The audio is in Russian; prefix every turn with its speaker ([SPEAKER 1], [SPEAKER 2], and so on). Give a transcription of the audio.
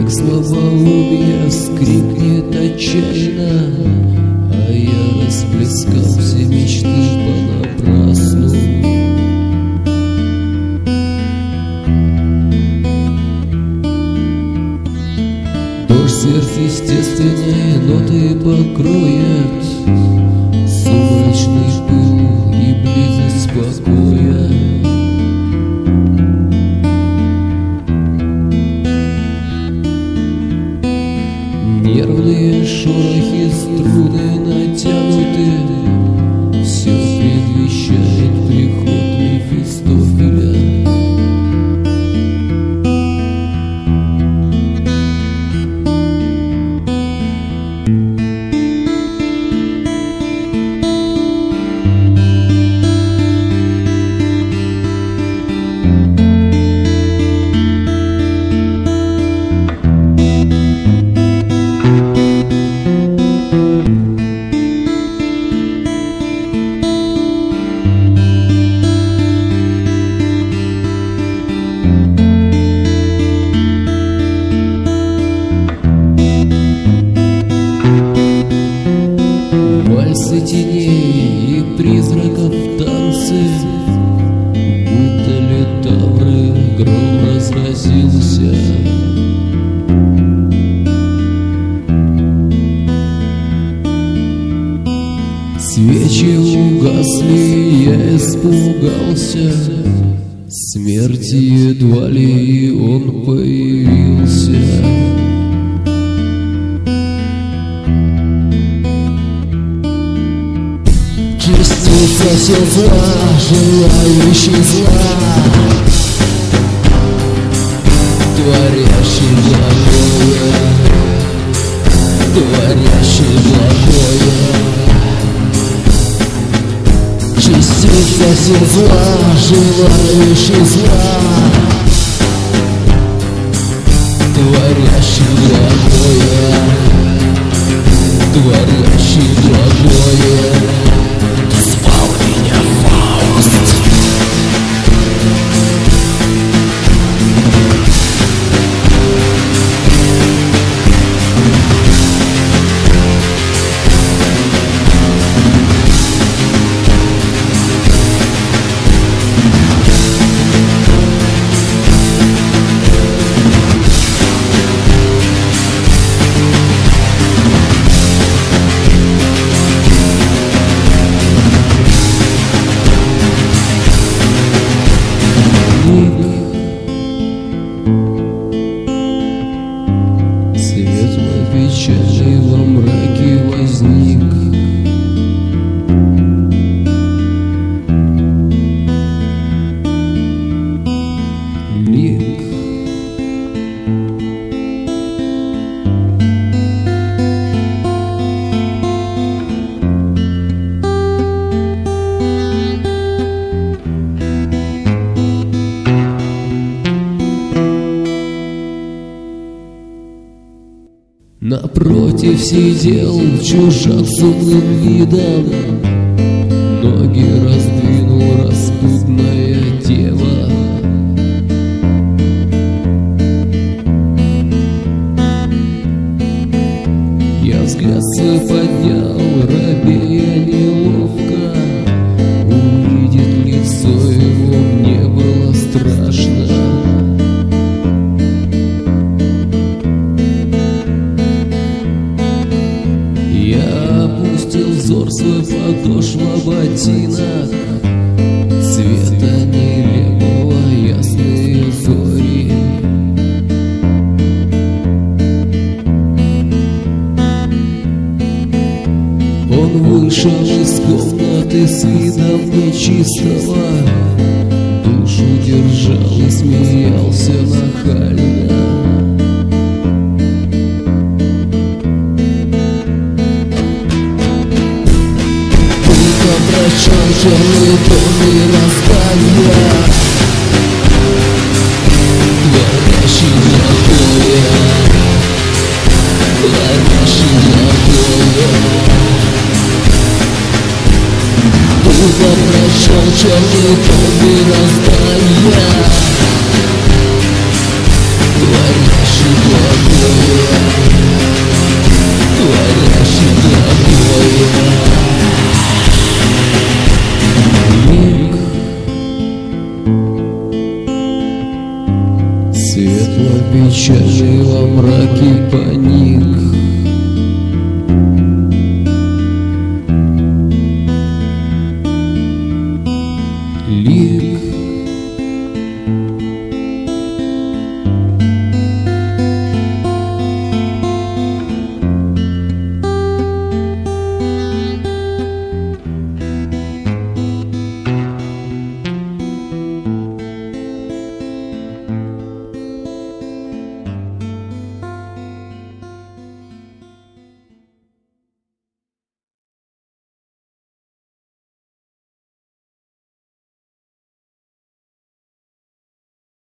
[SPEAKER 1] Век слабоумия скрипнет отчаянно, а я расплескал все мечты понапрасну. Дождь сверхъестественной ноты покроет сумрачный пыл и близость покоя. Нервные шорохи, струны натянуты, все предвещает приход Мефистофеля. Вальсы теней и призраков танцы, будто литавры гром разразился. Свечи угасли, я испугался, смерти едва ли он появился. Частица сердца, желающий зла, творящий благое, творящий благое. Частица сердца, желающий зла, творящий благое, творящий благое. Печали во мраке возник. Лик. Напротив сидел чужак с умным видом, ноги раздвинул распутная дева. Я взгляд свой поднял, робея неловко, увидеть лицо его мне было страшно. Опустил взор свой подошва ботинок, цвета нелепого ясные зори. Он вышел из комнаты с видом нечистого, душу держал и смеялся нахально. Прощал черный дом и раздания, творящий благое, творящий благое. Будто прощал черный дом и раздания, творящий благое. творящий тобою. Миг светло-печальный во мраке понять.